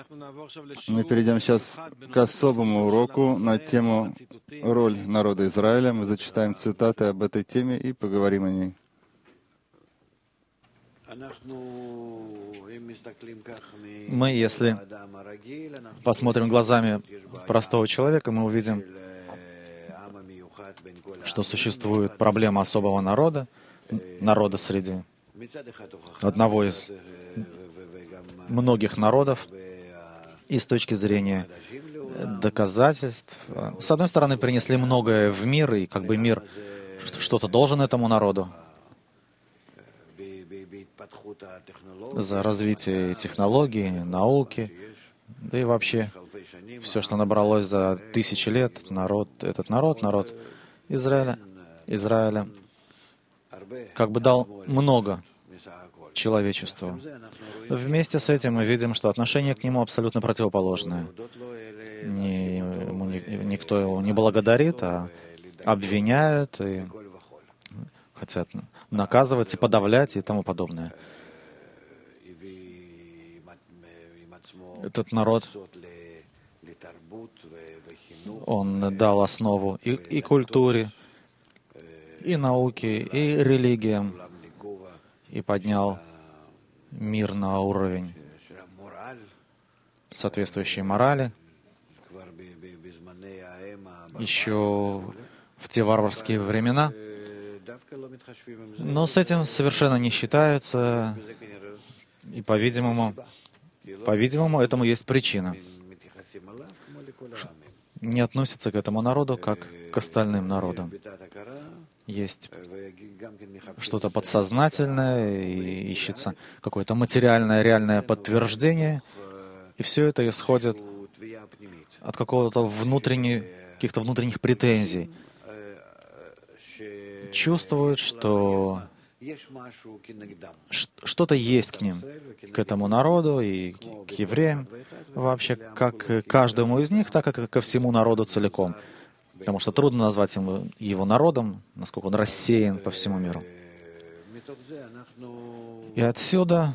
Мы перейдем сейчас к особому уроку на тему «Роль народа Израиля». Мы зачитаем цитаты об этой теме и поговорим о ней. Мы, если посмотрим глазами простого человека, мы увидим, что существует проблема особого народа среди одного из многих народов, и с точки зрения доказательств. С одной стороны, принесли многое в мир, и как бы мир что-то должен этому народу за развитие технологий, науки, да и вообще все, что набралось за тысячи лет, народ Израиля как бы дал много человечеству. Вместе с этим мы видим, что отношение к нему абсолютно противоположное. Никто его не благодарит, а обвиняют и хотят наказывать и подавлять и тому подобное. Этот народ, он дал основу и культуре, и науке, и религиям, и поднял мир на уровень соответствующей морали. Еще в те варварские времена. Но с этим совершенно не считаются, и, по-видимому, этому есть причина. Не относятся к этому народу, как к остальным народам. Есть что-то подсознательное, и ищется какое-то материальное, реальное подтверждение, и все это исходит от каких-то внутренних претензий. Чувствуют, что что-то есть к ним, к этому народу и к евреям, вообще как к каждому из них, так и ко всему народу целиком. Потому что трудно назвать его народом, насколько он рассеян по всему миру. И отсюда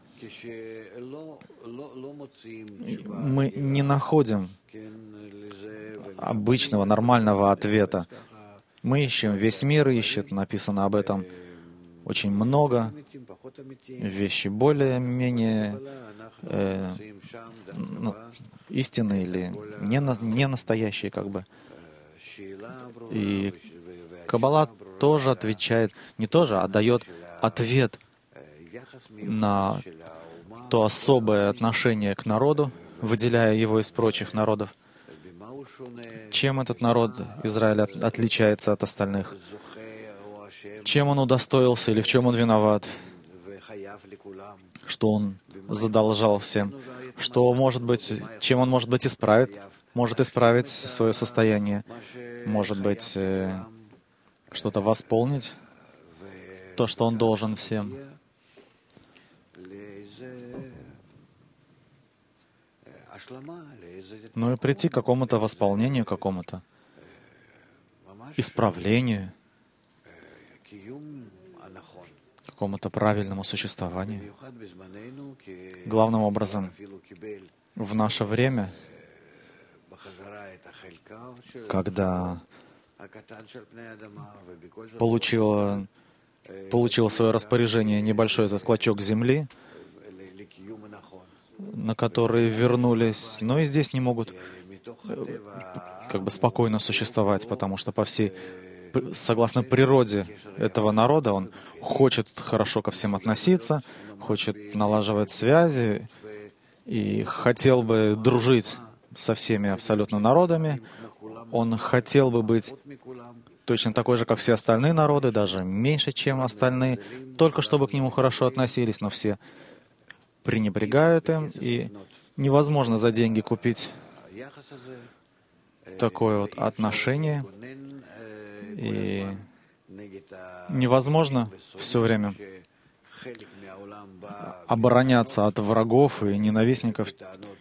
мы не находим обычного, нормального ответа. Мы ищем, весь мир ищет, написано об этом очень много, вещи более-менее истинные или не настоящие, как бы. И Каббала тоже отвечает, не тоже, а дает ответ на то особое отношение к народу, выделяя его из прочих народов. Чем этот народ Израиля отличается от остальных? Чем он удостоился или в чем он виноват? Что он задолжал всем? Чем он, может быть, может исправить свое состояние? Может быть, что-то восполнить? То, что он должен всем? Ну и прийти к какому-то восполнению, какому-то исправлению, какому-то правильному существованию. Главным образом, в наше время, когда получил в свое распоряжение небольшой этот клочок земли, на которые вернулись, но и здесь не могут как бы спокойно существовать, потому что согласно природе этого народа, он хочет хорошо ко всем относиться, хочет налаживать связи и хотел бы дружить со всеми абсолютно народами. Он хотел бы быть точно такой же, как все остальные народы, даже меньше, чем остальные, только чтобы к нему хорошо относились, но все пренебрегают им, и невозможно за деньги купить такое вот отношение, и невозможно все время обороняться от врагов и ненавистников,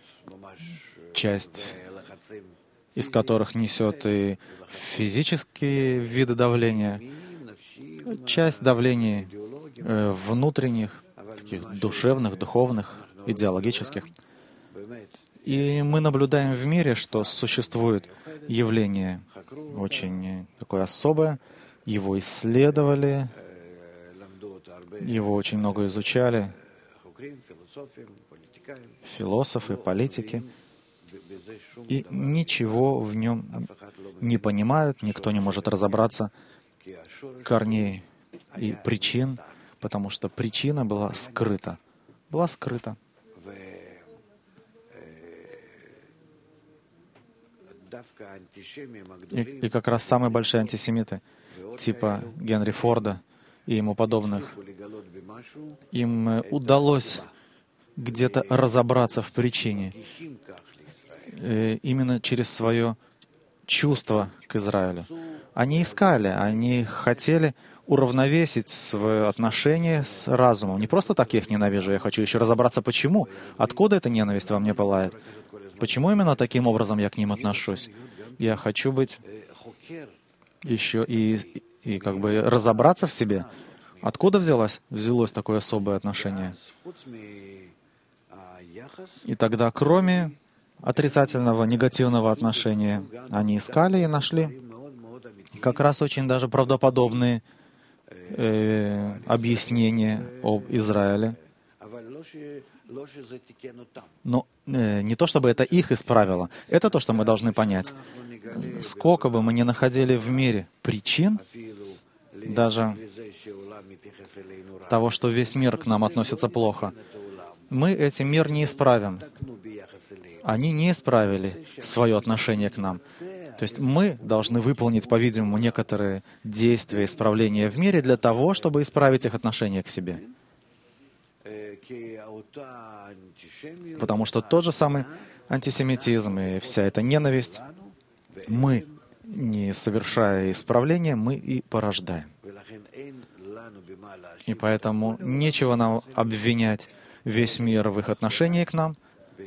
часть из которых несет и физические виды давления, часть давлений внутренних, таких душевных, духовных, идеологических. И мы наблюдаем в мире, что существует явление очень такое особое. Его исследовали, его очень много изучали философы, политики, и ничего в нем не понимают, никто не может разобраться корней и причин, потому что причина была скрыта. Была скрыта. И как раз самые большие антисемиты, типа Генри Форда и ему подобных, им удалось где-то разобраться в причине именно через свое чувство к Израилю. Они искали, они хотели уравновесить свое отношение с разумом. Не просто так я их ненавижу, я хочу еще разобраться, почему, откуда эта ненависть во мне пылает, почему именно таким образом я к ним отношусь. Я хочу быть еще и как бы разобраться в себе. Откуда взялось такое особое отношение? И тогда, кроме отрицательного, негативного отношения, они искали и нашли как раз очень даже правдоподобные объяснения об Израиле. Но не то, чтобы это их исправило. Это то, что мы должны понять. Сколько бы мы ни находили в мире причин, даже того, что весь мир к нам относится плохо, мы этим мир не исправим. Они не исправили свое отношение к нам. То есть мы должны выполнить, по-видимому, некоторые действия исправления в мире для того, чтобы исправить их отношение к себе. Потому что тот же самый антисемитизм и вся эта ненависть, мы, не совершая исправления, мы и порождаем. И поэтому нечего нам обвинять весь мир в их отношении к нам,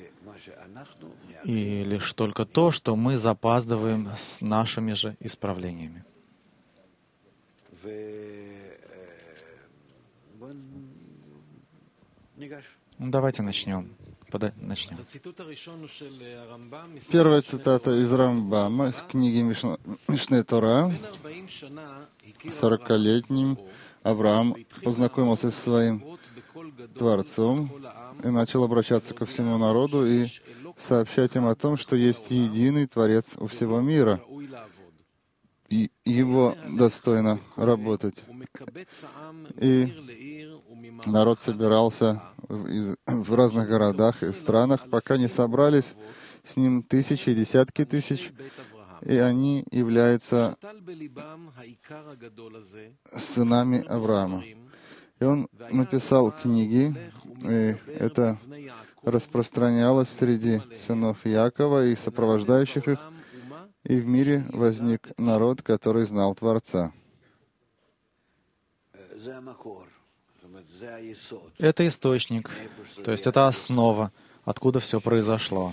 и лишь только то, что мы запаздываем с нашими же исправлениями. Давайте начнем. Первая цитата из Рамбама, из книги Мишне Тора. 40-летним Авраам познакомился со своим Творцом и начал обращаться ко всему народу и сообщать им о том, что есть единый Творец у всего мира, и его достойно работать. И народ собирался в разных городах и странах, пока не собрались с ним тысячи и десятки тысяч, и они являются сынами Авраама. И он написал книги, и это распространялось среди сынов Якова и сопровождающих их, и в мире возник народ, который знал Творца. Это источник, то есть это основа, откуда все произошло.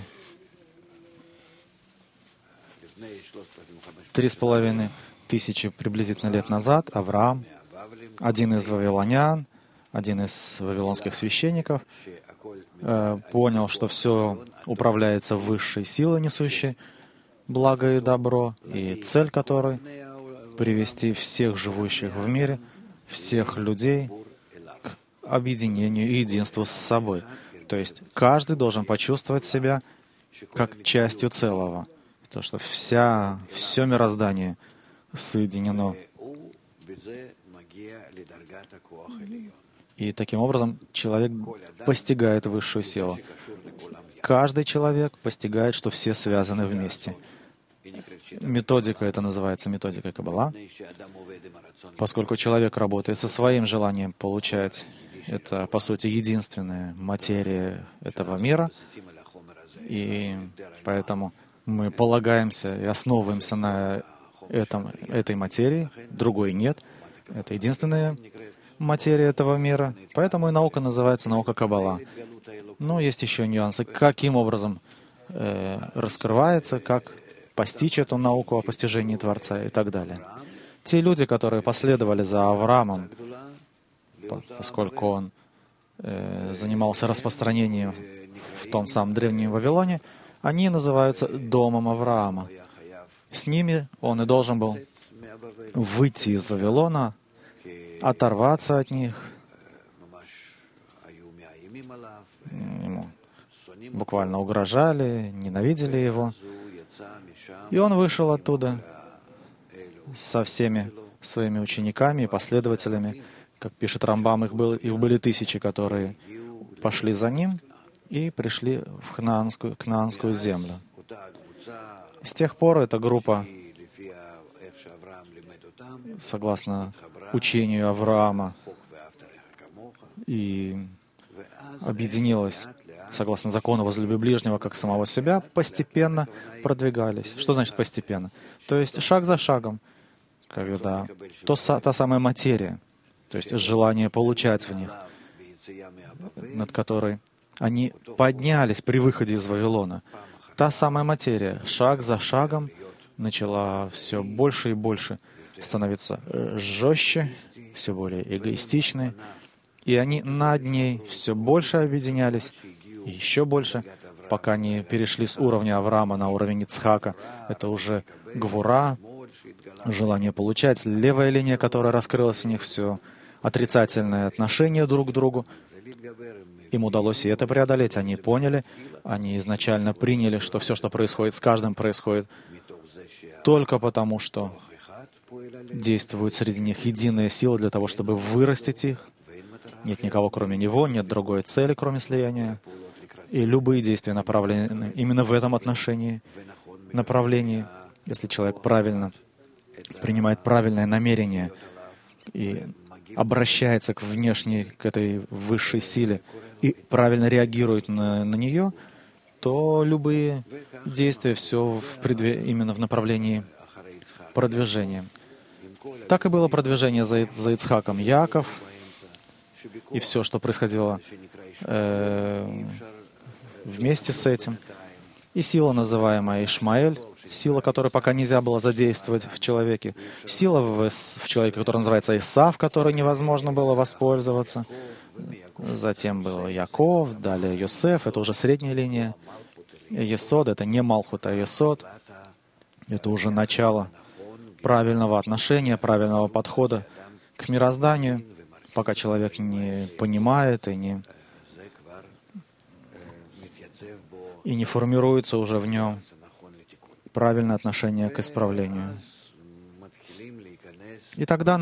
3500 приблизительно лет назад Авраам, один из вавилонян, один из вавилонских священников, понял, что все управляется высшей силой, несущей благо и добро, и цель которой — привести всех живущих в мире, всех людей к объединению и единству с собой. То есть каждый должен почувствовать себя как частью целого. То, что все мироздание соединено. И таким образом человек постигает высшую силу. Каждый человек постигает, что все связаны вместе. Методика, это называется методика Каббала. Поскольку человек работает со своим желанием получать, это, по сути, единственная материя этого мира, и поэтому мы полагаемся и основываемся на этой материи, другой нет. Это единственная материя этого мира, поэтому и наука называется наука Каббала. Но есть еще нюансы, каким образом раскрывается, как постичь эту науку о постижении Творца и так далее. Те люди, которые последовали за Авраамом, поскольку он занимался распространением в том самом древнем Вавилоне, они называются домом Авраама. С ними он и должен был выйти из Вавилона, оторваться от них. Ему буквально угрожали, ненавидели его. И он вышел оттуда со всеми своими учениками и последователями. Как пишет Рамбам, их были тысячи, которые пошли за ним и пришли в Кнаанскую землю. С тех пор эта группа, согласно учению Авраама, и объединилась, согласно закону «возлюби ближнего, как самого себя», постепенно продвигались. Что значит постепенно? То есть шаг за шагом, когда та самая материя, то есть желание получать в них, над которой они поднялись при выходе из Вавилона. Та самая материя, шаг за шагом, начала все больше и больше становиться жестче, все более эгоистичной, и они над ней все больше объединялись, и еще больше, пока не перешли с уровня Авраама на уровень Ицхака. Это уже гвура, желание получать, левая линия, которая раскрылась у них, все отрицательное отношение друг к другу. Им удалось и это преодолеть. Они поняли, они изначально приняли, что все, что происходит с каждым, происходит только потому, что действует среди них единая сила для того, чтобы вырастить их. Нет никого, кроме него, нет другой цели, кроме слияния. И любые действия направлены именно в этом направлении, если человек правильно принимает правильное намерение и обращается к внешней, к этой высшей силе и правильно реагирует на нее, то любые действия все именно в направлении продвижения. Так и было продвижение за Ицхаком. Яаков и все, что происходило вместе с этим. И сила, называемая Ишмаэль, сила, которую пока нельзя было задействовать в человеке. Сила в человеке, который называется Исав, которой невозможно было воспользоваться. Затем был Яков, далее Йосеф, это уже средняя линия. Есод — это не Малхут, а Есод. Это уже начало правильного отношения, правильного подхода к мирозданию, пока человек не понимает и не формируется уже в нем правильное отношение к исправлению. И тогда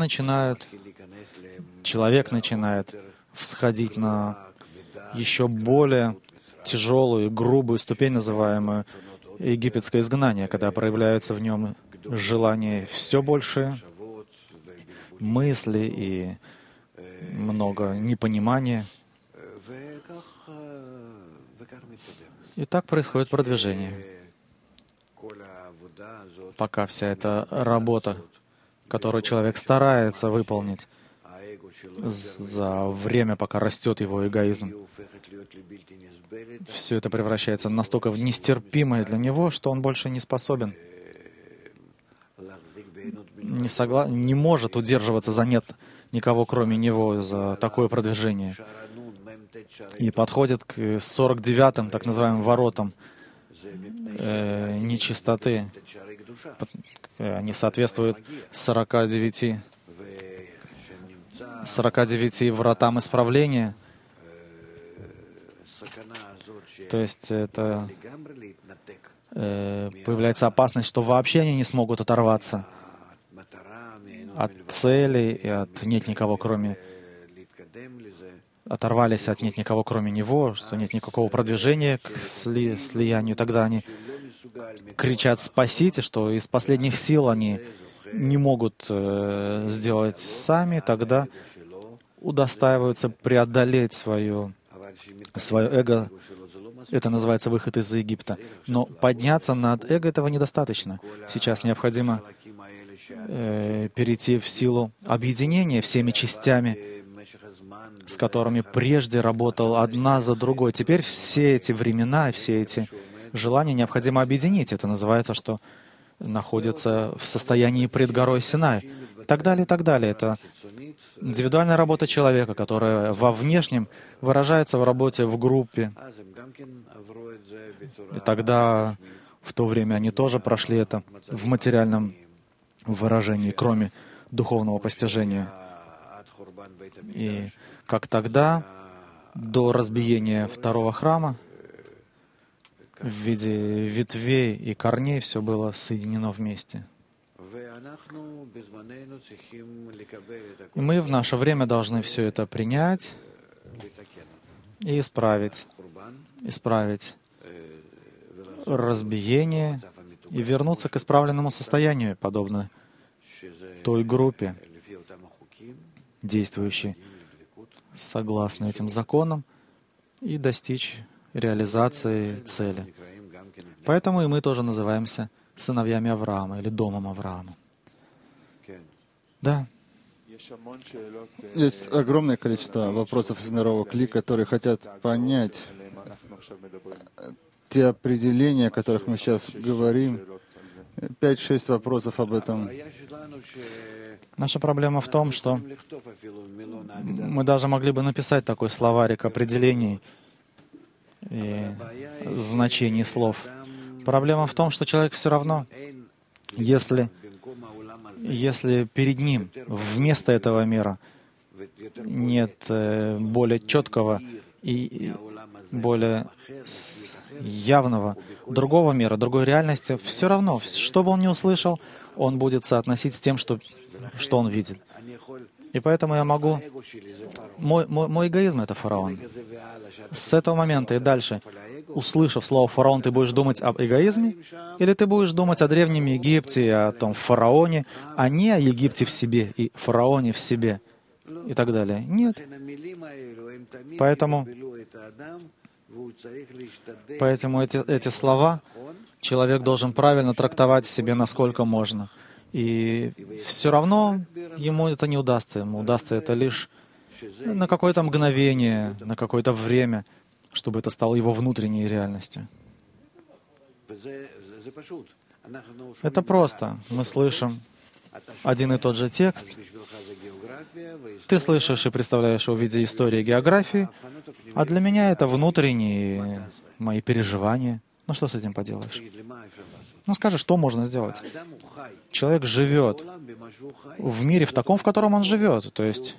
человек начинает всходить на еще более тяжелую, грубую ступень, называемую египетское изгнание, когда проявляются в нем желания все больше, мысли и много непонимания. И так происходит продвижение. Пока вся эта работа, которую человек старается выполнить за время, пока растет его эгоизм, все это превращается настолько в нестерпимое для него, что он больше не способен, не может удерживаться за нет никого, кроме него, за такое продвижение. И подходит к 49-м, так называемым, воротам нечистоты. Они соответствуют 49 вратам исправления. То есть это появляется опасность, что вообще они не смогут оторваться от цели и от нет никого, кроме... Оторвались от нет никого, кроме него, что нет никакого продвижения к слиянию. Тогда они кричат «спасите», что из последних сил они не могут сделать сами, тогда удостаиваются преодолеть свое эго. Это называется выход из Египта. Но подняться над эго этого недостаточно. Сейчас необходимо перейти в силу объединения всеми частями, с которыми прежде работал одна за другой. Теперь все эти времена, все эти желания необходимо объединить. Это называется, что находится в состоянии пред горой Синай. И так далее, и так далее. Это индивидуальная работа человека, которая во внешнем выражается в работе в группе. И тогда, в то время, они тоже прошли это в материальном выражении, кроме духовного постижения. И как тогда, до разбиения второго храма, в виде ветвей и корней все было соединено вместе. И мы в наше время должны все это принять и исправить разбиение и вернуться к исправленному состоянию, подобно той группе, действующей согласно этим законам, и достичь реализации цели. Поэтому и мы тоже называемся сыновьями Авраама или домом Авраама. Да. Есть огромное количество вопросов из мирового Кли, которые хотят понять те определения, о которых мы сейчас говорим. 5-6 вопросов об этом. Наша проблема в том, что мы даже могли бы написать такой словарик определений и значений слов. Проблема в том, что человек все равно, если перед ним вместо этого мира нет более четкого и более явного другого мира, другой реальности, все равно, что бы он ни услышал, он будет соотносить с тем, что он видит. И поэтому я могу... Мой эгоизм — это фараон. С этого момента и дальше, услышав слово «фараон», ты будешь думать об эгоизме? Или ты будешь думать о Древнем Египте, и о том фараоне, а не о Египте в себе и фараоне в себе и так далее? Нет. Поэтому эти слова человек должен правильно трактовать себе, насколько можно. И все равно ему это не удастся. Ему удастся это лишь на какое-то мгновение, на какое-то время, чтобы это стало его внутренней реальностью. Это просто. Мы слышим один и тот же текст. Ты слышишь и представляешь его в виде истории и географии, а для меня это внутренние мои переживания. Ну что с этим поделаешь? Ну скажи, что можно сделать? Человек живет в мире в таком, в котором он живет. То есть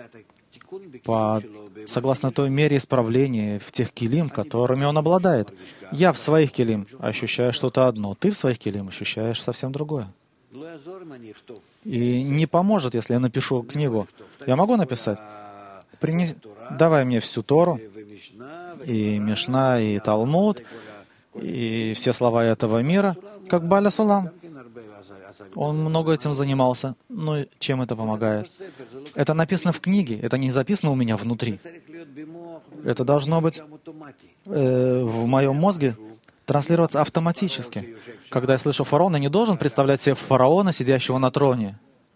согласно той мере исправления в тех килим, которыми он обладает. Я в своих килим ощущаю что-то одно, ты в своих килим ощущаешь совсем другое. И не поможет, если я напишу книгу. Я могу написать: давай мне всю Тору, и Мишна, и Талмуд, и все слова этого мира, как Баля Сулам. Он много этим занимался. Но чем это помогает? Это написано в книге, это не записано у меня внутри. Это должно быть в моем мозге транслироваться автоматически. Когда я слышу фараона, я не должен представлять себе фараона, сидящего на троне.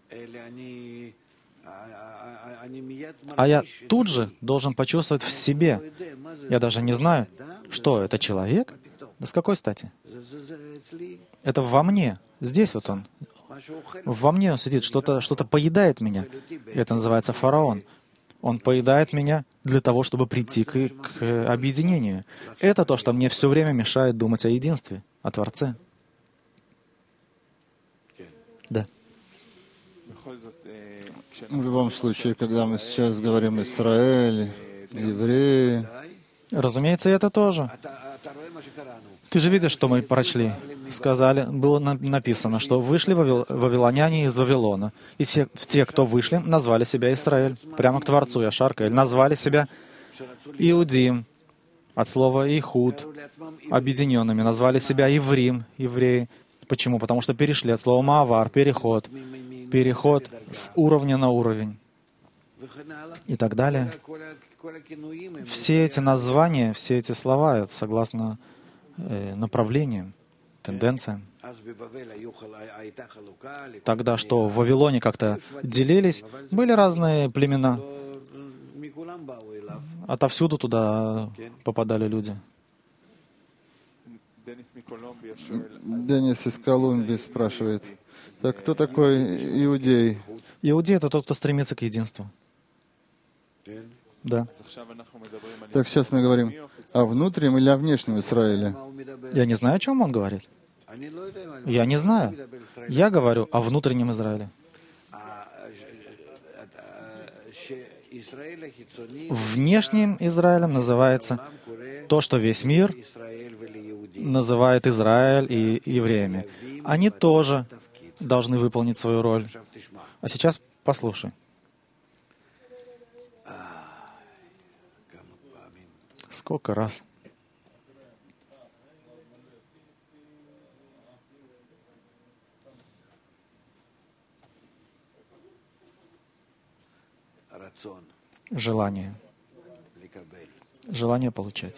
А я тут же должен почувствовать в себе. Я даже не знаю, что это человек? Да с какой стати? Это во мне. Здесь вот он. Во мне он сидит, что-то поедает меня. И это называется фараон. Он поедает меня для того, чтобы прийти к объединению. Это то, что мне все время мешает думать о единстве, о Творце. Да. В любом случае, когда мы сейчас говорим «Израиль», «евреи», разумеется, это тоже. Ты же видишь, что мы прочли. Сказали, было написано, что вышли вавилоняне из Вавилона. И те, кто вышли, назвали себя Израиль. Прямо к Творцу Яшар Коэль. Назвали себя Иудим, от слова Ихуд, объединенными. Назвали себя Иврим, евреи. Почему? Потому что перешли от слова Маавар, переход. Переход с уровня на уровень. И так далее. Все эти названия, все эти слова, это согласно направлениям, тенденциям. Тогда что, в Вавилоне как-то делились, были разные племена. Отовсюду туда попадали люди. Денис из Колумбии спрашивает, так кто такой иудей? Иудей — это тот, кто стремится к единству. Да. Так сейчас мы говорим о внутреннем или о внешнем Израиле? Я не знаю, о чем он говорит. Я не знаю. Я говорю о внутреннем Израиле. Внешним Израилем называется то, что весь мир называет Израиль и евреями. Они тоже должны выполнить свою роль. А сейчас послушай. Сколько раз? Желание. Желание получать.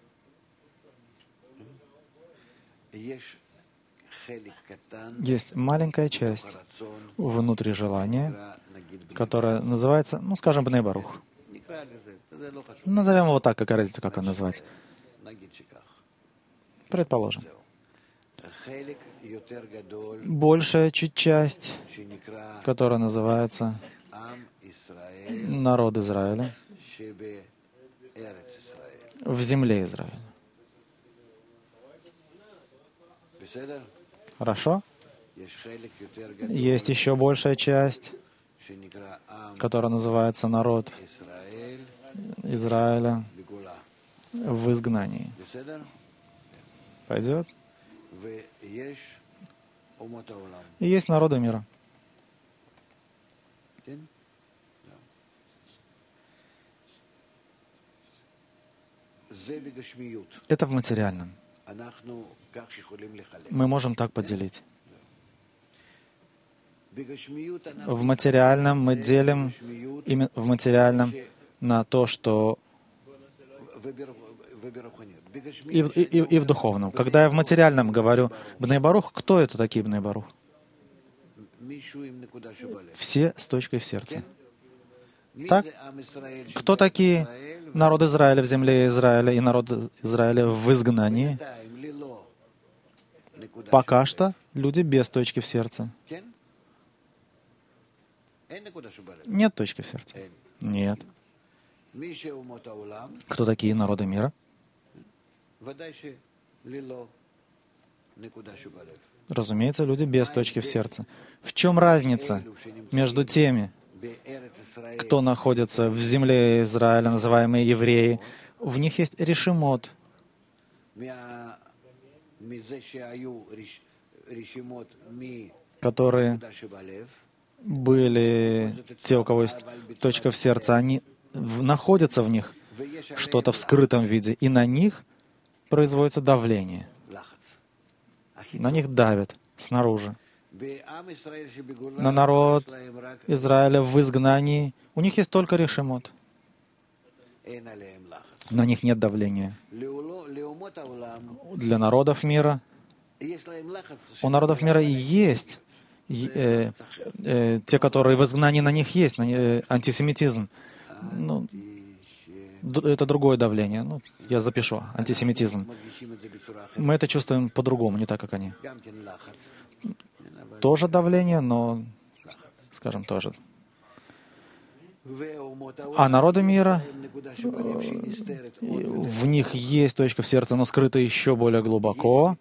Есть маленькая часть внутри желания, которая называется, скажем, Бней Барух. Назовем его так, какая разница, как он называется. Предположим. Большая чуть часть, которая называется народ Израиля в земле Израиля. Хорошо? Есть еще большая часть, которая называется народ Израиля в изгнании. Пойдет? И есть народы мира. Это в материальном. Мы можем так поделить. В материальном мы делим именно в материальном на то, что и в духовном. Когда я в материальном говорю Бней Барух, кто это такие Бней Барух? Все с точкой в сердце. Так? Кто такие народ Израиля в земле Израиля и народ Израиля в изгнании? Пока что люди без точки в сердце. Нет точки в сердце. Нет. Кто такие народы мира? Разумеется, люди без точки в сердце. В чем разница между теми, кто находится в земле Израиля, называемые евреи? В них есть решимот. Которые были те, у кого есть точка в сердце, они находятся в них что-то в скрытом виде, и на них производится давление. На них давят снаружи. На народ Израиля в изгнании у них есть только решимот. На них нет давления. Для народов мира, у народов мира есть те, которые в изгнании, на них есть антисемитизм. Это другое давление. Я запишу. Антисемитизм. Мы это чувствуем по-другому, не так, как они. Тоже давление, но, скажем, тоже. А народы мира, в них есть точка в сердце, но скрыта еще более глубоко.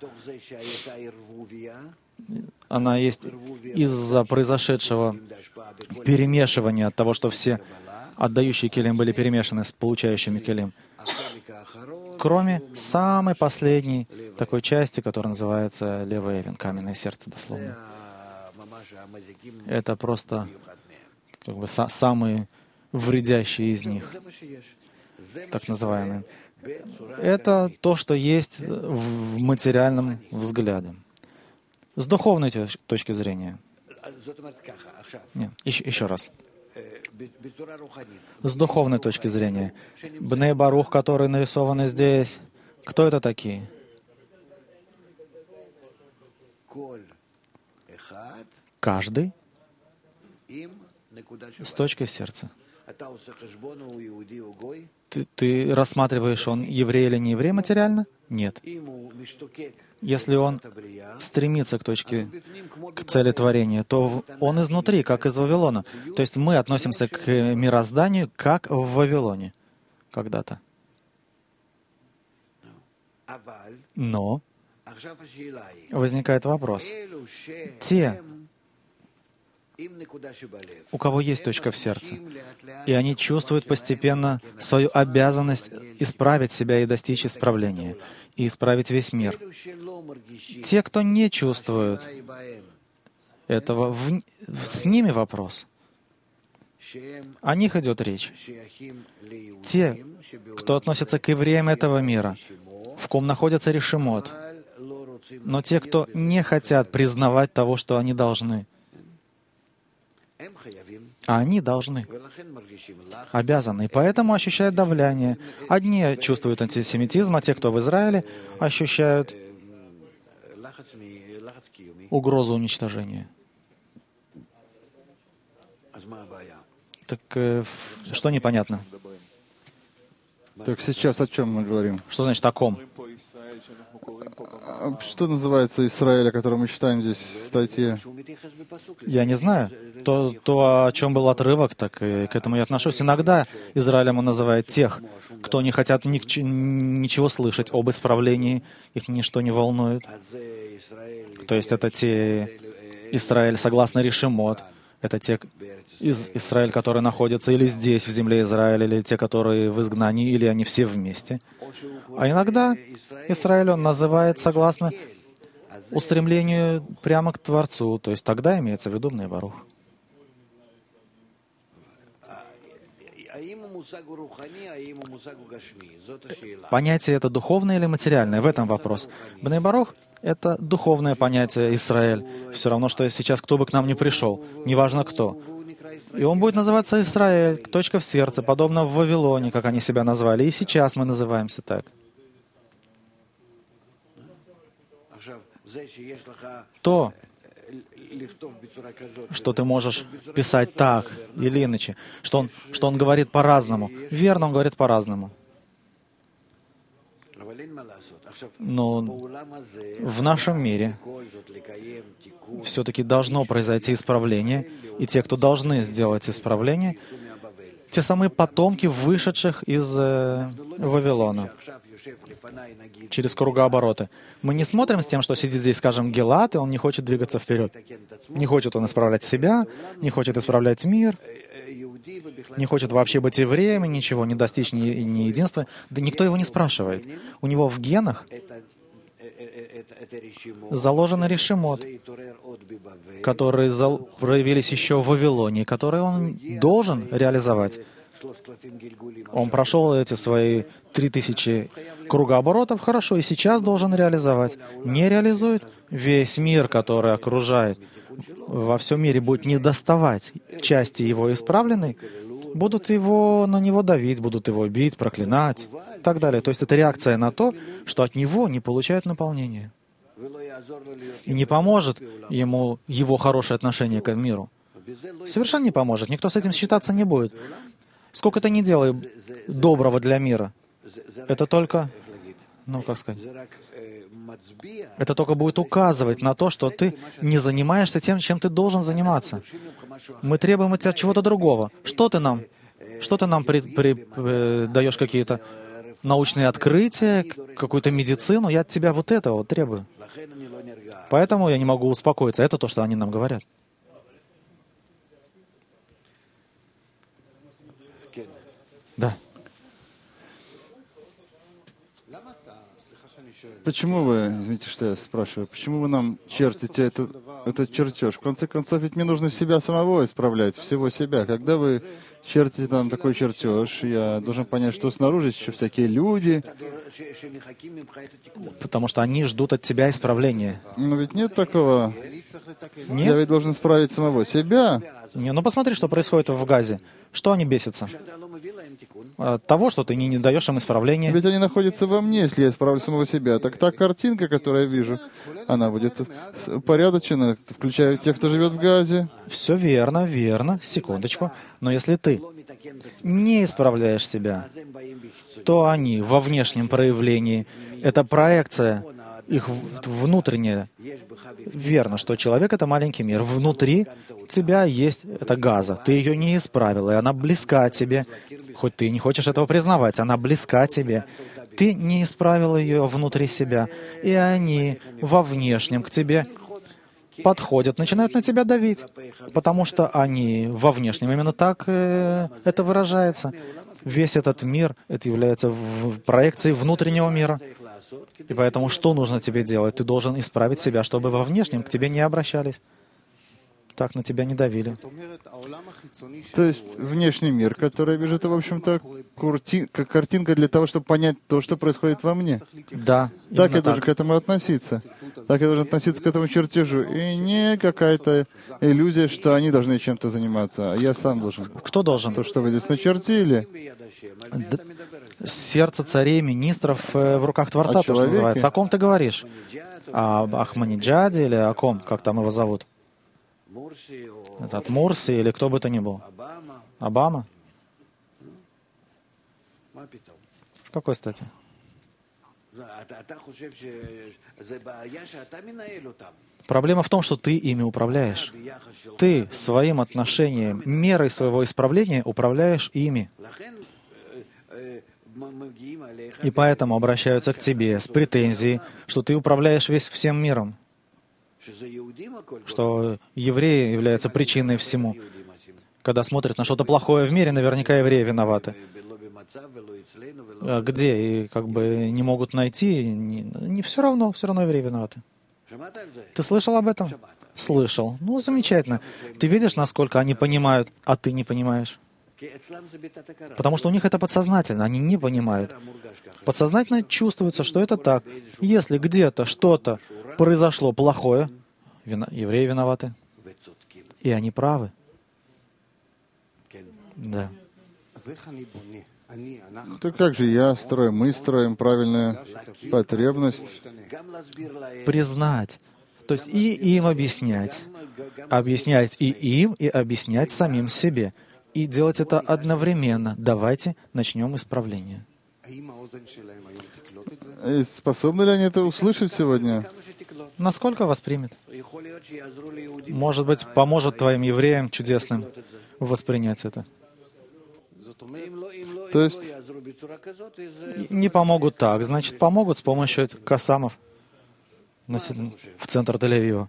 Она есть из-за произошедшего перемешивания от того, что все отдающие келим были перемешаны с получающими келим. Кроме самой последней такой части, которая называется левый эвен, каменное сердце, дословно. Это просто самые вредящие из них, так называемые. Это то, что есть в материальном взгляде. С духовной точки зрения. Нет, еще раз. С духовной точки зрения. Бней Барух, которые нарисованы здесь, кто это такие? Каждый с точкой в сердце. Ты рассматриваешь, он еврей или не еврей материально? Нет. Если он стремится к точке, к цели творения, то он изнутри, как из Вавилона. То есть мы относимся к мирозданию, как в Вавилоне когда-то. Но возникает вопрос. Те, у кого есть точка в сердце, и они чувствуют постепенно свою обязанность исправить себя и достичь исправления, и исправить весь мир. Те, кто не чувствует этого, с ними вопрос. О них идет речь. Те, кто относится к евреям этого мира, в ком находится решимот, но те, кто не хотят признавать того, что они должны, а они должны, обязаны, и поэтому ощущают давление. Одни чувствуют антисемитизм, а те, кто в Израиле, ощущают угрозу уничтожения. Так что непонятно? Так сейчас о чем мы говорим? Что значит «о ком»? Что называется Израиль, о котором мы читаем здесь в статье? Я не знаю. То, о чем был отрывок, так и к этому я отношусь. Иногда Израилем он называет тех, кто не хотят ничего слышать об исправлении, их ничто не волнует. То есть это те Израиль, согласно Решимот, это те из Израиль, которые находятся или здесь, в земле Израиля, или те, которые в изгнании, или они все вместе. А иногда Израиль он называет согласно устремлению прямо к Творцу, то есть тогда имеется в виду Бней Барух. Понятие это духовное или материальное? В этом вопрос. Бней Барух — это духовное понятие Израиль. Все равно, что сейчас кто бы к нам ни пришел, неважно кто. И он будет называться Израиль, точка в сердце, подобно в Вавилоне, как они себя назвали. И сейчас мы называемся так. То, что ты можешь писать так или иначе, что он говорит по-разному. Верно, он говорит по-разному. Но в нашем мире все-таки должно произойти исправление, и те, кто должны сделать исправление, те самые потомки вышедших из Вавилона через кругообороты. Мы не смотрим с тем, что сидит здесь, скажем, Гилад, и он не хочет двигаться вперед. Не хочет он исправлять себя, не хочет исправлять мир, не хочет вообще быть евреем, ничего, не достичь ни единства. Да никто его не спрашивает. У него в генах заложены решимот, которые проявились еще в Вавилоне, которые он должен реализовать. Он прошел эти свои 3000 кругооборотов, хорошо, и сейчас должен реализовать. Не реализует, весь мир, который окружает, во всем мире будет недоставать части его исправленной, будут на него давить, будут его бить, проклинать и так далее. То есть это реакция на то, что от него не получают наполнения. И не поможет ему его хорошее отношение к миру. Совершенно не поможет. Никто с этим считаться не будет. Сколько ты ни делай доброго для мира, это только, как сказать, это только будет указывать на то, что ты не занимаешься тем, чем ты должен заниматься. Мы требуем от тебя чего-то другого. Что ты нам даешь какие-то научные открытия, какую-то медицину? Я от тебя вот этого требую. Поэтому я не могу успокоиться. Это то, что они нам говорят. Да. Почему вы, извините, что я спрашиваю, почему вы нам чертите этот чертеж? В конце концов, ведь мне нужно себя самого исправлять, всего себя. Когда вы чертите там такой чертеж, я должен понять, что снаружи еще всякие люди. Потому что они ждут от тебя исправления. Но ведь нет такого. Нет? Я ведь должен исправить самого себя. Посмотри, что происходит в Газе. Что они бесятся? От того, что ты не даешь им исправления. Ведь они находятся во мне, если я исправлю самого себя. Так та картинка, которую я вижу, она будет порядочна, включая тех, кто живет в Газе. Все верно, верно. Секундочку. Но если ты не исправляешь себя, то они во внешнем проявлении, это проекция, их внутренняя. Верно, что человек — это маленький мир. Внутри тебя есть эта газа. Ты ее не исправил, и она близка тебе. Хоть ты не хочешь этого признавать, она близка тебе. Ты не исправил ее внутри себя, и они во внешнем к тебе подходят, начинают на тебя давить, потому что они во внешнем. Именно так это выражается. Весь этот мир, это является проекцией внутреннего мира. И поэтому что нужно тебе делать? Ты должен исправить себя, чтобы во внешнем к тебе не обращались. Так на тебя не давили. То есть внешний мир, который я вижу, это, в общем-то, как картинка для того, чтобы понять то, что происходит во мне. Да. Так я должен к этому относиться. Так я должен относиться к этому чертежу. И не какая-то иллюзия, что они должны чем-то заниматься, а я сам должен. Кто должен? То, что вы здесь начертили. Сердце царей, министров в руках Творца, то, что называется. О ком ты говоришь? О Ахмадиджаде или о ком? Как там его зовут? Этот Мурси или кто бы то ни был? Обама? С какой стати? Проблема в том, что ты ими управляешь. Ты своим отношением, мерой своего исправления управляешь ими. И поэтому обращаются к тебе с претензией, что ты управляешь всем миром, что евреи являются причиной всему. Когда смотрят на что-то плохое в мире, наверняка евреи виноваты. Где? И как бы не могут найти, не все равно евреи виноваты. Ты слышал об этом? Слышал. Ну, замечательно. Ты видишь, насколько они понимают, а ты не понимаешь? Потому что у них это подсознательно, они не понимают. Подсознательно чувствуется, что это так. Если где-то что-то произошло плохое, евреи виноваты. И они правы. Да. То как же мы строим правильную потребность? Признать. То есть и им объяснять. Объяснять и им, и объяснять самим себе. И делать это одновременно. Давайте начнем исправление. И способны ли они это услышать сегодня? Насколько воспримет? Может быть, поможет твоим евреям чудесным воспринять это. То есть не помогут так, значит, помогут с помощью кассамов в центр Тель-Авива.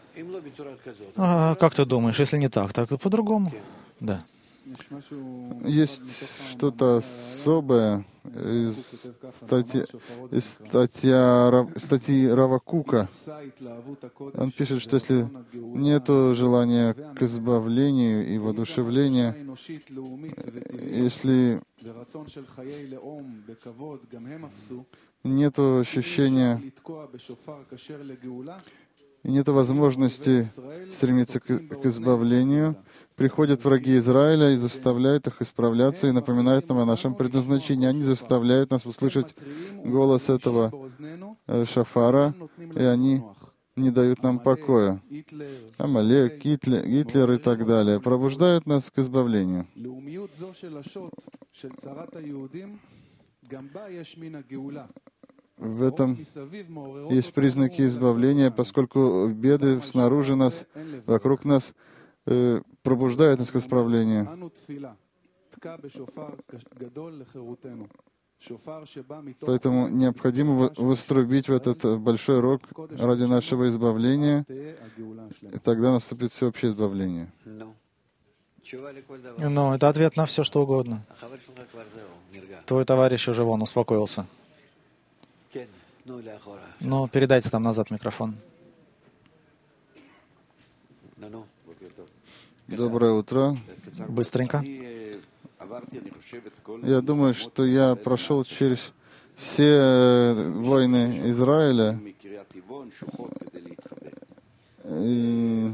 Как ты думаешь, если не так, так и по-другому? Да. Есть что-то особое из статьи Рава Кука. Он пишет, что если нет желания к избавлению и воодушевлению, если нет ощущения, нет возможности стремиться к избавлению, приходят враги Израиля и заставляют их исправляться и напоминают нам о нашем предназначении. Они заставляют нас услышать голос этого шафара, и они не дают нам покоя. Амалек, Гитлер и так далее пробуждают нас к избавлению. В этом есть признаки избавления, поскольку беды снаружи нас, вокруг нас, пробуждают нас к исправлению. Поэтому необходимо вострубить в этот большой рог ради нашего избавления, и тогда наступит всеобщее избавление. Ну, это ответ на все, что угодно. Твой товарищ уже успокоился. Ну, передайте там назад микрофон. Доброе утро. Быстренько. Я думаю, что я прошел через все войны Израиля. И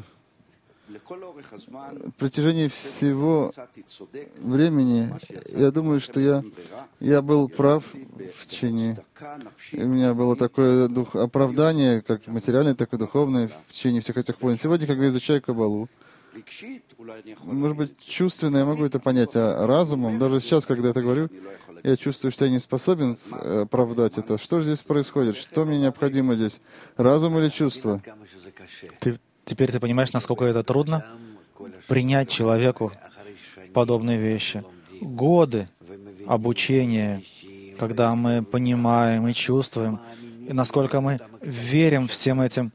в протяжении всего времени я думаю, что я был прав в течение. У меня было такое оправдание, как материальное, так и духовное, в течение всех этих войн. Сегодня, когда изучаю Каббалу, Может быть, чувственно я могу это понять, а разумом, даже сейчас, когда я это говорю, я чувствую, что я не способен оправдать это. Что же здесь происходит? Что мне необходимо здесь? Разум или чувство? Теперь ты понимаешь, насколько это трудно принять человеку подобные вещи. Годы обучения, когда мы понимаем и чувствуем, и насколько мы верим всем этим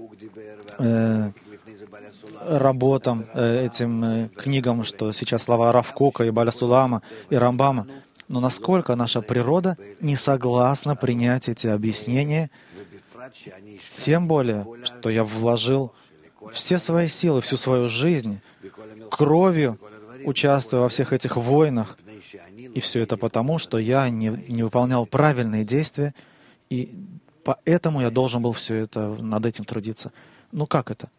работам, этим книгам, что сейчас слова Рав Кока и Баля Сулама и Рамбама, но насколько наша природа не согласна принять эти объяснения, тем более, что я вложил все свои силы, всю свою жизнь, кровью участвуя во всех этих войнах, и все это потому, что я не выполнял правильные действия, и поэтому я должен был все это, над этим трудиться. Ну как это?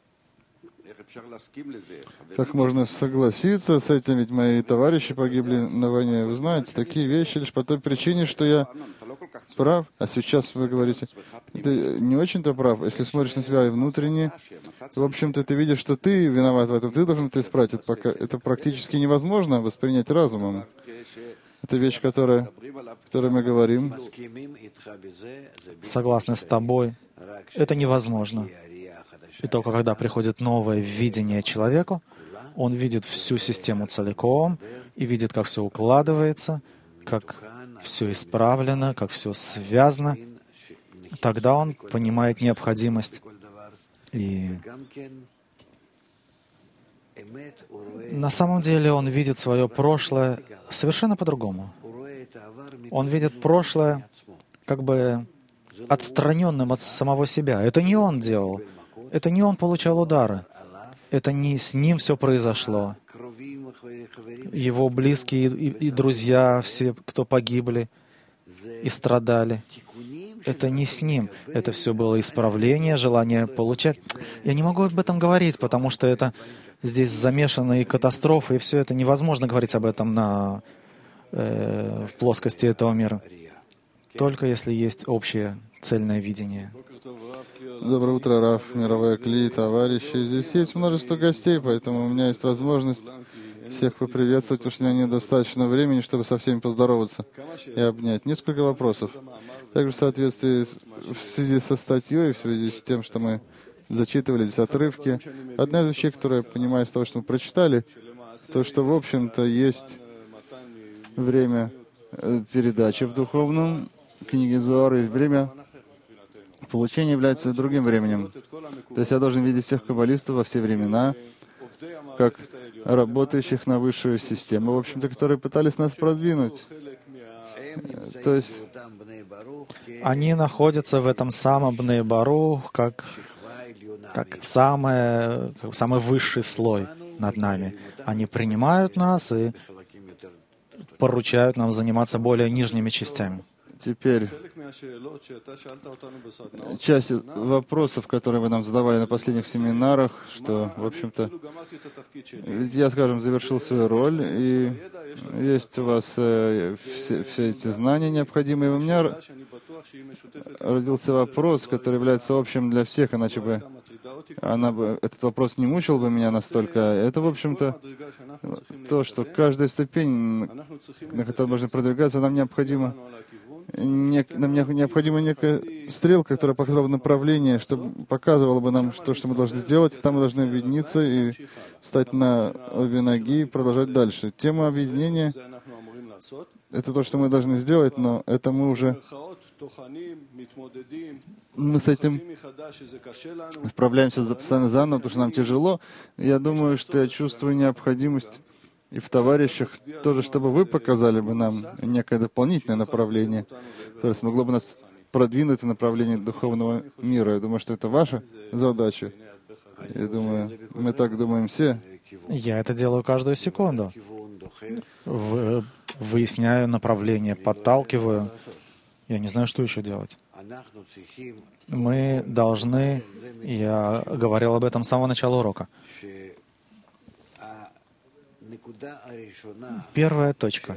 Как можно согласиться с этим, ведь мои товарищи погибли на войне. Вы знаете, такие вещи лишь по той причине, что я прав, а сейчас вы говорите, ты не очень-то прав. Если смотришь на себя внутренне, в общем-то, ты видишь, что ты виноват в этом, ты должен это исправить. Это практически невозможно воспринять разумом. Это вещь, о которой мы говорим. Согласны с тобой, это невозможно. И только когда приходит новое видение человеку, он видит всю систему целиком и видит, как все укладывается, как все исправлено, как все связано. Тогда он понимает необходимость. И на самом деле он видит свое прошлое совершенно по-другому. Он видит прошлое как бы отстраненным от самого себя. Это не он делал. Это не он получал удары. Это не с ним все произошло. Его близкие и друзья, все, кто погибли и страдали, это не с ним. Это все было исправление, желание получать. Я не могу об этом говорить, потому что это здесь замешаны и катастрофы, и все это невозможно говорить об этом в плоскости этого мира. Только если есть общее цельное видение. Доброе утро, Рав, мировая Кли, товарищи. Здесь есть множество гостей, поэтому у меня есть возможность всех поприветствовать, потому что у меня нет достаточно времени, чтобы со всеми поздороваться и обнять. Несколько вопросов. Также в соответствии, в связи со статьей, в связи с тем, что мы зачитывали здесь отрывки, одна из вещей, которую я понимаю из того, что мы прочитали, то, что, в общем-то, есть время передачи в духовном, книги Зоар, и время получения является другим временем. То есть я должен видеть всех каббалистов во все времена, как работающих на высшую систему, в общем-то, которые пытались нас продвинуть. То есть они находятся в этом самом Бней Барух, как самый высший слой над нами. Они принимают нас и поручают нам заниматься более нижними частями. Теперь часть вопросов, которые вы нам задавали на последних семинарах, что, в общем-то, я, скажем, завершил свою роль, и есть у вас все эти знания необходимые. У меня родился вопрос, который является общим для всех, иначе бы этот вопрос не мучил бы меня настолько. Это, в общем-то, то, что каждая ступень, на которой можно продвигаться, нам необходима некая стрелка, которая показала бы направление, чтобы показывала бы нам то, что мы должны сделать, и там мы должны объединиться и встать на обе ноги и продолжать дальше. Тема объединения — это то, что мы должны сделать, но это мы с этим справляемся постоянно заново, потому что нам тяжело. Я думаю, что я чувствую необходимость и в товарищах тоже, чтобы вы показали бы нам некое дополнительное направление, которое смогло бы нас продвинуть в направлении духовного мира. Я думаю, что это ваша задача. Я думаю, мы так думаем все. Я это делаю каждую секунду. Выясняю направление, подталкиваю. Я не знаю, что еще делать. Мы должны, я говорил об этом с самого начала урока, первая точка,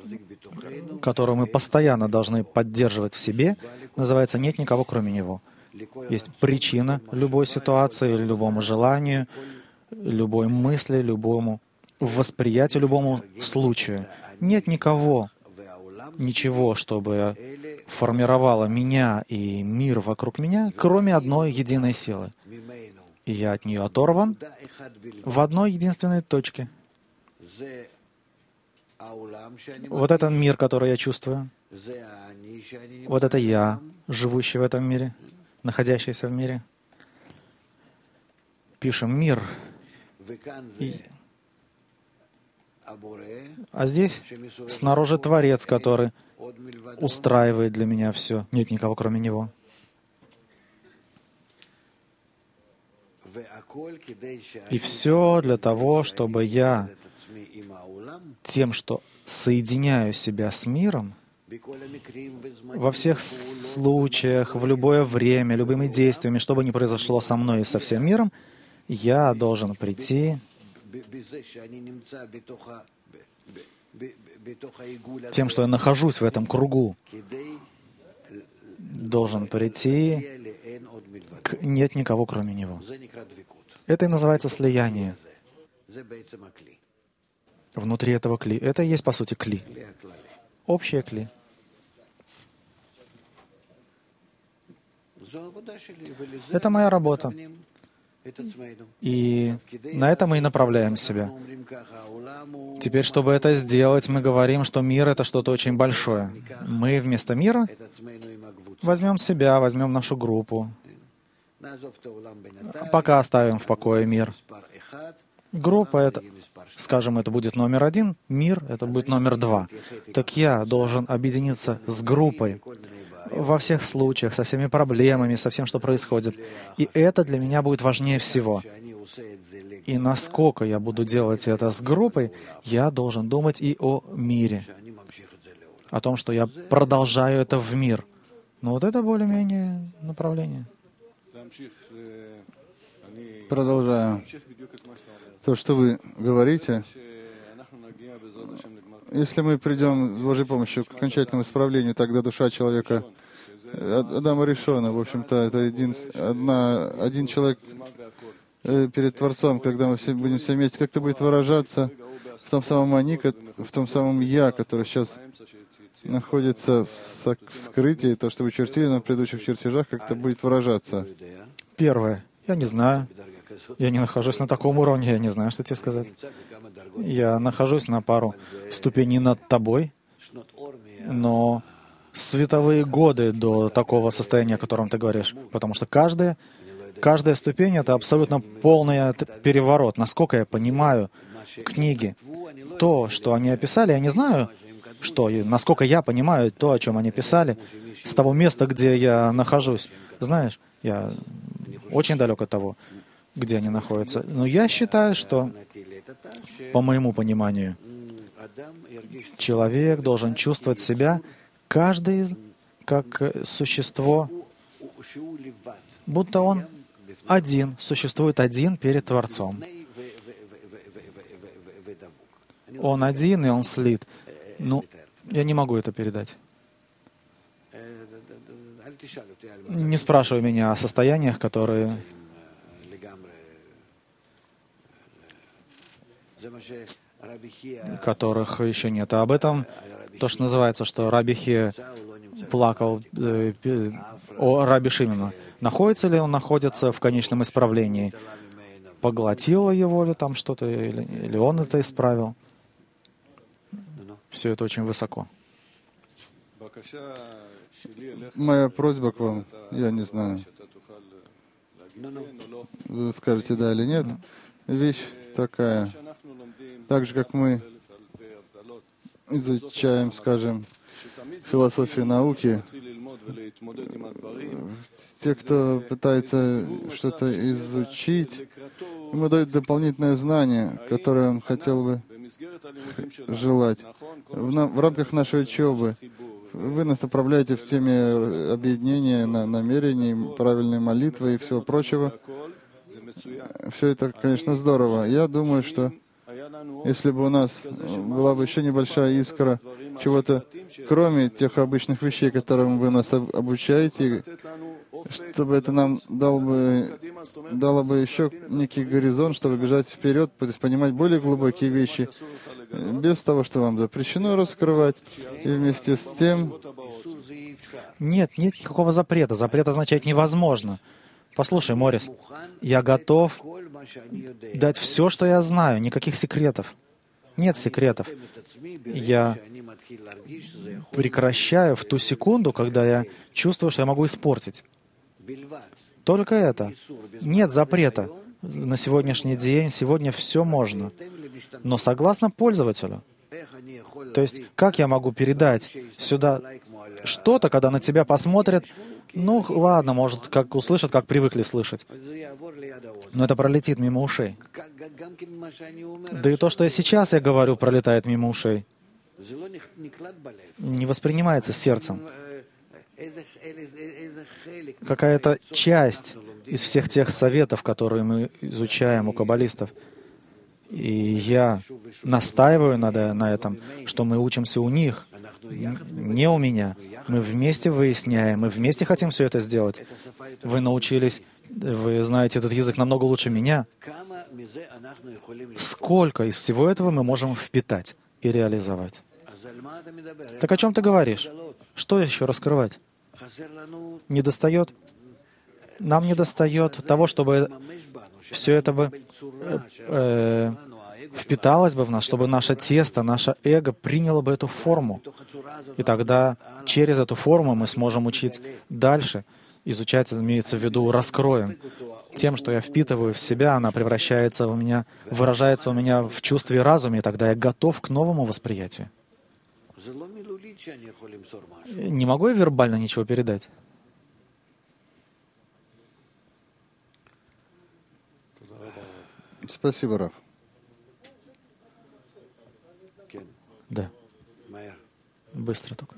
которую мы постоянно должны поддерживать в себе, называется «нет никого, кроме Него». Есть причина любой ситуации, любому желанию, любой мысли, любому восприятию, любому случаю. Нет никого, ничего, чтобы формировало меня и мир вокруг меня, кроме одной единой силы. И я от нее оторван в одной единственной точке. Вот этот мир, который я чувствую, вот это я, живущий в этом мире, находящийся в мире. Пишем «мир». А здесь снаружи Творец, который устраивает для меня все. Нет никого, кроме Него. И все для того, чтобы я тем, что соединяю себя с миром, во всех случаях, в любое время, любыми действиями, что бы ни произошло со мной и со всем миром, я должен прийти тем, что я нахожусь в этом кругу, должен прийти к «нет никого, кроме Него». Это и называется слияние. Внутри этого кли. Это и есть, по сути, кли. Общее кли. Это моя работа. И на это мы и направляем себя. Теперь, чтобы это сделать, мы говорим, что мир — это что-то очень большое. Мы вместо мира возьмем себя, возьмем нашу группу. Пока оставим в покое мир. Группа — это, скажем, это будет номер 1, мир — это будет номер 2. Так я должен объединиться с группой во всех случаях, со всеми проблемами, со всем, что происходит. И это для меня будет важнее всего. И насколько я буду делать это с группой, я должен думать и о мире, о том, что я продолжаю это в мир. Но вот это более-менее направление. Продолжаю. То, что вы говорите, если мы придем с Божьей помощью к окончательному исправлению, тогда душа человека, Адама Ришона, в общем-то, это один человек перед Творцом, когда мы все будем все вместе, как-то будет выражаться в том самом «они», в том самом «я», который сейчас находится в скрытии, то, что вы чертили на предыдущих чертежах, как-то будет выражаться. Первое. Я не знаю. Я не нахожусь на таком уровне, я не знаю, что тебе сказать. Я нахожусь на пару ступеней над тобой, но световые годы до такого состояния, о котором ты говоришь, потому что каждая ступень — это абсолютно полный переворот. Насколько я понимаю книги, то, что они описали, я не знаю, что, и насколько я понимаю то, о чем они писали, с того места, где я нахожусь. Знаешь, я очень далек от того, где они находятся. Но я считаю, что, по моему пониманию, человек должен чувствовать себя, каждый как существо, будто он один, существует один перед Творцом. Он один, и он слит. Ну, я не могу это передать. Не спрашивай меня о состояниях, которых еще нет. А об этом то, что называется, что Раби Хия плакал о Раби Шимоне. Находится ли он находится в конечном исправлении? Поглотило его ли там что-то, или он это исправил? Все это очень высоко. Моя просьба к вам, я не знаю, вы скажете да или нет, вещь такая. Так же, как мы изучаем, скажем, философию науки, те, кто пытается что-то изучить, ему дают дополнительное знание, которое он хотел бы желать. В рамках нашей учебы вы нас направляете в теме объединения, намерений, правильной молитвы и всего прочего. Все это, конечно, здорово. Я думаю, что Если бы у нас была бы еще небольшая искра чего-то, кроме тех обычных вещей, которым вы нас обучаете, чтобы это нам дало бы еще некий горизонт, чтобы бежать вперед, то есть понимать более глубокие вещи, без того, что вам запрещено раскрывать, и вместе с тем... Нет никакого запрета. Запрет означает невозможно. Послушай, Морис, я готов дать все, что я знаю, никаких секретов. Нет секретов. Я прекращаю в ту секунду, когда я чувствую, что я могу испортить. Только это. Нет запрета. На сегодняшний день, сегодня все можно. Но согласно пользователю. То есть, как я могу передать сюда что-то, когда на тебя посмотрят, ну, ладно, может, как услышат, как привыкли слышать. Но это пролетит мимо ушей. Да и то, что я говорю, пролетает мимо ушей. Не воспринимается сердцем. Какая-то часть из всех тех советов, которые мы изучаем у каббалистов. И я настаиваю на этом, что мы учимся у них, не у меня. Мы вместе выясняем, мы вместе хотим все это сделать. Вы научились, вы знаете этот язык намного лучше меня. Сколько из всего этого мы можем впитать и реализовать? Так о чем ты говоришь? Что еще раскрывать? Недостает? Нам недостает того, чтобы все это бы впиталось бы в нас, чтобы наше тесто, наше эго приняло бы эту форму. И тогда через эту форму мы сможем учить дальше, изучать, имеется в виду, раскроем. Тем, что я впитываю в себя, она превращается у меня, выражается у меня в чувстве и разуме, и тогда я готов к новому восприятию. Не могу я вербально ничего передать? Спасибо, Раф. Да. Быстро только.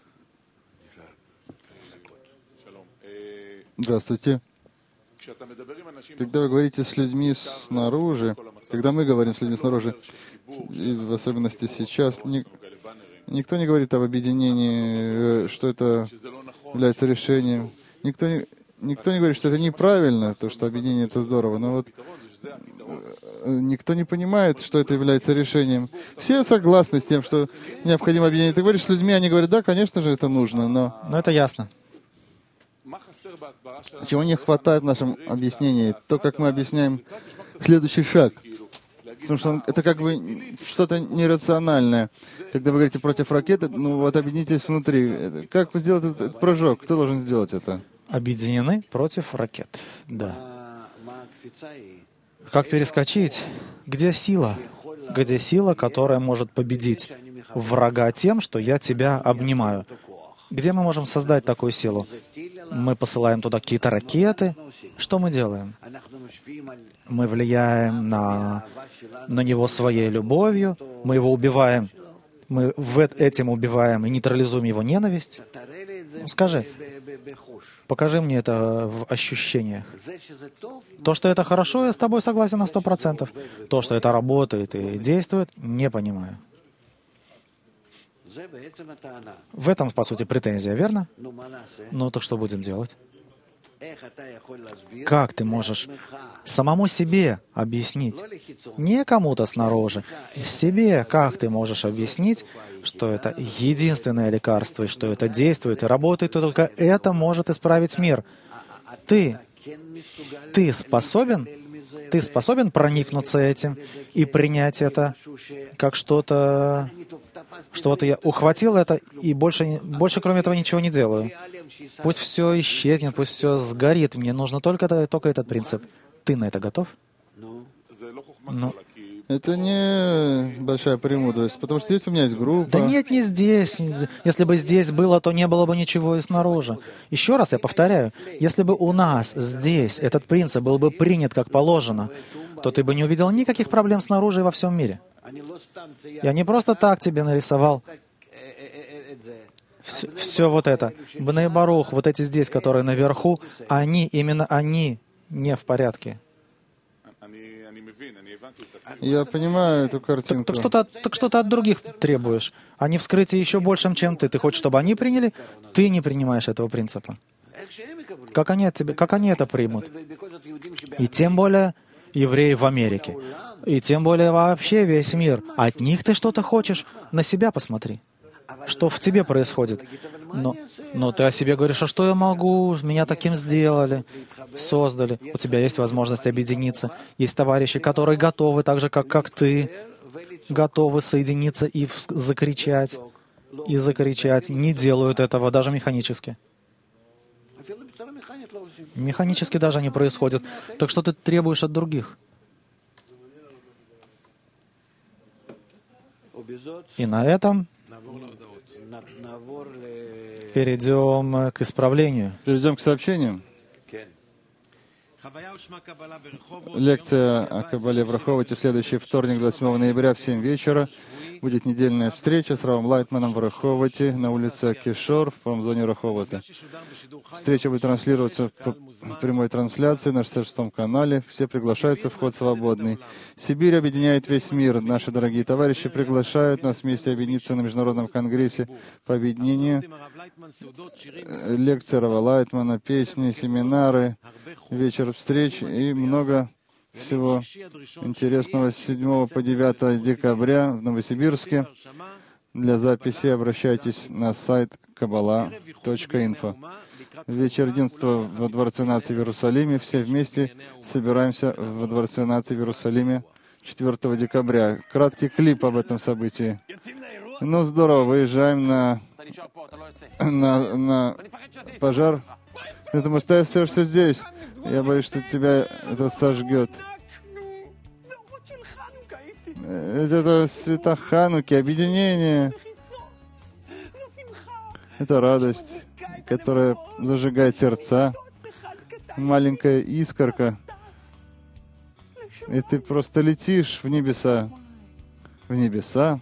Здравствуйте. Когда вы говорите с людьми снаружи, когда мы говорим с людьми снаружи, и в особенности сейчас, никто не говорит об объединении, что это является решением. Никто не говорит, что это неправильно, то, что объединение — это здорово, но вот никто не понимает, что это является решением. Все согласны с тем, что необходимо объединение. Ты говоришь с людьми, они говорят, да, конечно же, это нужно, но... Но это ясно. Чего не хватает в нашем объяснении? То, как мы объясняем следующий шаг. Потому что это как бы что-то нерациональное. Когда вы говорите против ракеты, ну вот объединитесь внутри. Как вы сделаете этот прыжок? Кто должен сделать это? Объединены против ракет. Да. Как перескочить? Где сила? Где сила, которая может победить врага тем, что я тебя обнимаю? Где мы можем создать такую силу? Мы посылаем туда какие-то ракеты. Что мы делаем? Мы влияем на него своей любовью, мы его убиваем, мы этим убиваем и нейтрализуем его ненависть. Скажи, покажи мне это в ощущениях. То, что это хорошо, я с тобой согласен на 100%. То, что это работает и действует, не понимаю. В этом, по сути, претензия, верно? Ну, так что будем делать? Как ты можешь самому себе объяснить, не кому-то снаружи, себе, как ты можешь объяснить, что это единственное лекарство, и что это действует и работает, и только это может исправить мир? Ты способен проникнуться этим и принять это как что-то я ухватил это и больше кроме этого ничего не делаю. Пусть все исчезнет, пусть все сгорит. Мне нужно только этот принцип. Ты на это готов? Ну. Это не большая премудрость, потому что здесь у меня есть группа. Да нет, не здесь. Если бы здесь было, то не было бы ничего и снаружи. Еще раз я повторяю, если бы у нас здесь этот принцип был бы принят как положено, то ты бы не увидел никаких проблем снаружи и во всем мире. Я не просто так тебе нарисовал все вот это. Бней Барух, вот эти здесь, которые наверху, именно они не в порядке. Я понимаю эту картинку. Так что ты от других требуешь? Они вскрытие еще большим, чем ты. Ты хочешь, чтобы они приняли? Ты не принимаешь этого принципа. Как они это примут? И тем более евреи в Америке. И тем более вообще весь мир. От них ты что-то хочешь? На себя посмотри. Что в тебе происходит? Но ты о себе говоришь, а что я могу? Меня таким сделали, создали. У тебя есть возможность объединиться. Есть товарищи, которые готовы, так же, как ты, готовы соединиться и закричать. Не делают этого даже механически. Механически даже не происходит. Так что ты требуешь от других? И на этом перейдем к исправлению. Перейдем к сообщениям. Лекция о Кабале в Раховате в следующий вторник, 27 ноября в 7 вечера. Будет недельная встреча с Равом Лайтманом в Раховате на улице Кишор в промзоне Раховата. Встреча будет транслироваться по прямой трансляции на 66-м канале. Все приглашаются, вход свободный. Сибирь объединяет весь мир. Наши дорогие товарищи приглашают нас вместе объединиться на Международном конгрессе по объединению. Лекции Рава Лайтмана, песни, семинары, вечер встреч и много всего интересного с 7 по 9 декабря в Новосибирске. Для записи обращайтесь на сайт kabbalah.info. Вечер единства во Дворце нации в Иерусалиме. Все вместе собираемся во Дворце нации в Иерусалиме 4 декабря. Краткий клип об этом событии. Ну, здорово, выезжаем на пожар. Ты думаешь, ты остаешься здесь? Я боюсь, что тебя это сожгет. Это света Хануки, объединение. Это радость, которая зажигает сердца. Маленькая искорка. И ты просто летишь в небеса. В небеса.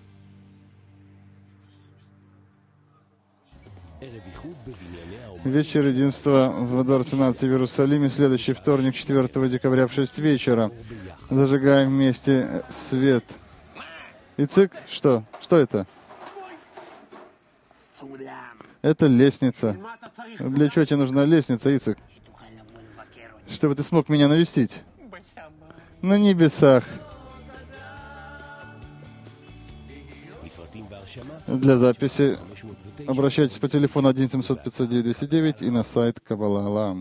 Вечер единства во Дворце нации в Иерусалиме, следующий вторник, 4 декабря в 6 вечера. Зажигаем вместе свет. Ицик, что? Что это? Это лестница. Для чего тебе нужна лестница, Ицик? Чтобы ты смог меня навестить. На небесах. Для записи обращайтесь по телефону 1-700-509-209 и на сайт Kabbalah Alam.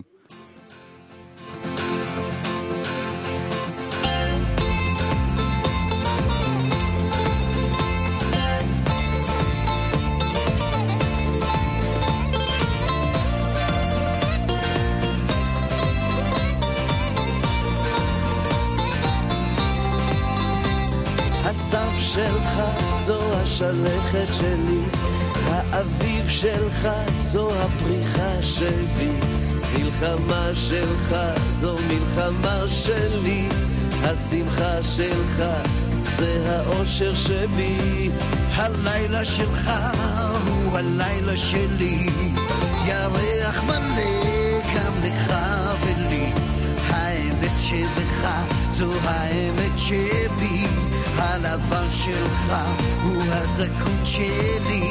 הסתיו שלך זו השלכת שלי, האביב שלך זו הפריחה שלי, מלחמה שלך זו מלחמה שלי, השמחה שלך זה האושר שבי, הלילה שלך הוא הלילה שלי, ירח מלא גם לך ולי, האמת שבך זו האמת שבי, הלבן שלך הוא הזכות שלי,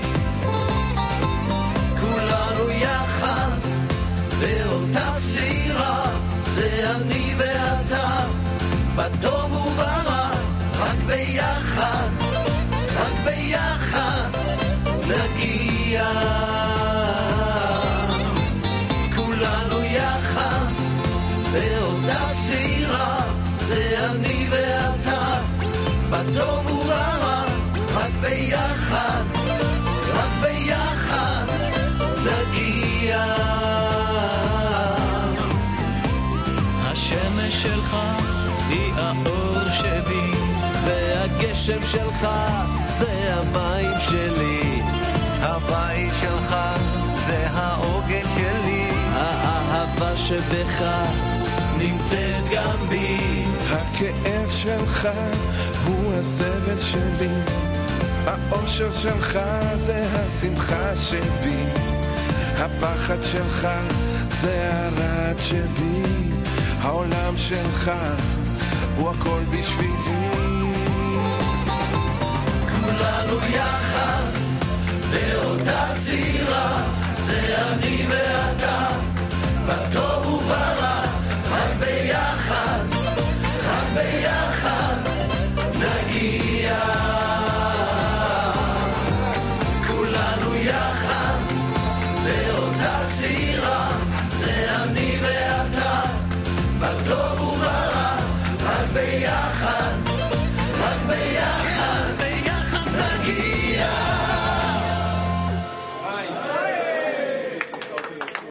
כולנו יחד באותה סירה, זה אני ואתה, בטוב וברע, רק ביחד נגיע, כולנו יחד באותה סירה, זה אני ואתה, בטוב וברע, רק ביחד נגיע. השמש שלך היא האור שבי, והגשם שלך זה המים שלי, הבית שלך זה העוגן שלי, האהבה שבך נמצאת גם בי, הכאב שלך הוא הסבל שלי, האושר שלך זה השמחה שבי, הפחד שלך זה הרעד שבי, העולם שלך הוא הכל בשבילי. כולנו יחד באותה סירה, זה אני ואתה, בטוב וברע, רק ביחד, רק ביחד נגיע. כולנו יחד באותה סירה, זה אני ואתה, בטוב וברע, רק ביחד